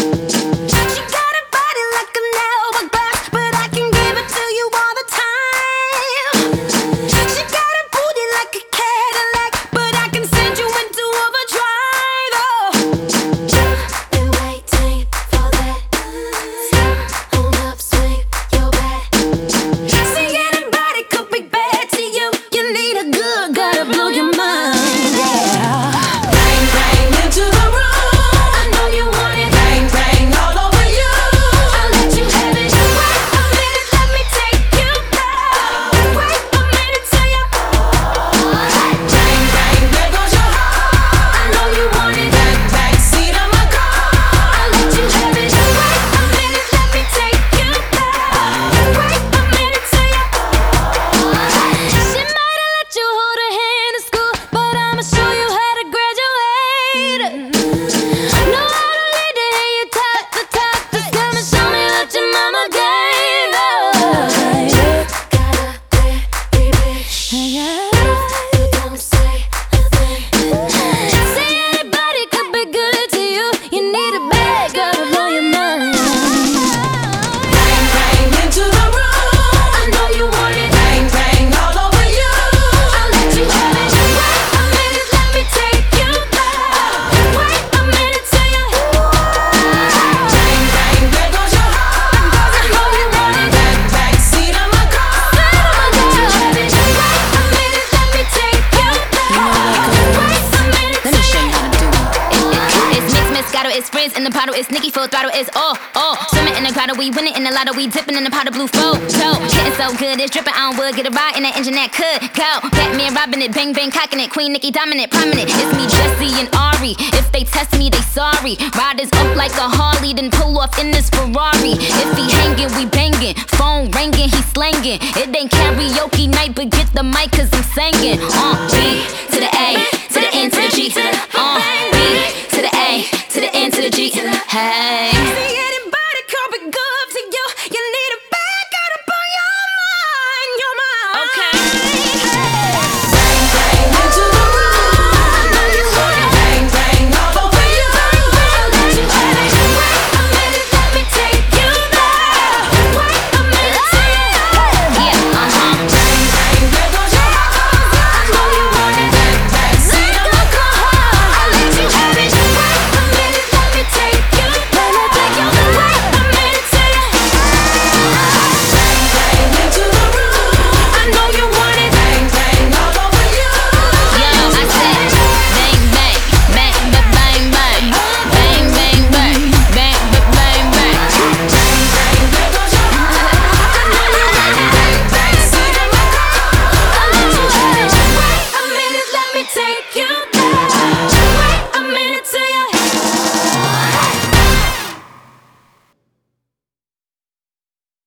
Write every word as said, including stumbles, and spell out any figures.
It's friends in the bottle, it's Nicki full throttle, it's all, all. Swimming in the grotto, we winning in the lotto, we dipping in the pot of blue photo. Getting so good, it's dripping on wood, get a ride in that engine that could go. Batman robbing it, bang bang cocking it, Queen Nicki dominant, prominent. It's me, Jesse and Ari. If they test me, they sorry. Riders up like a Harley, then pull off in this Ferrari. If he hanging, we banging. Phone ringing, he slanging. It ain't karaoke night, but get the mic, cause I'm singing. Uh, B to the A, to the N to the G. Uh, B to the A, to the N to the G. Hey.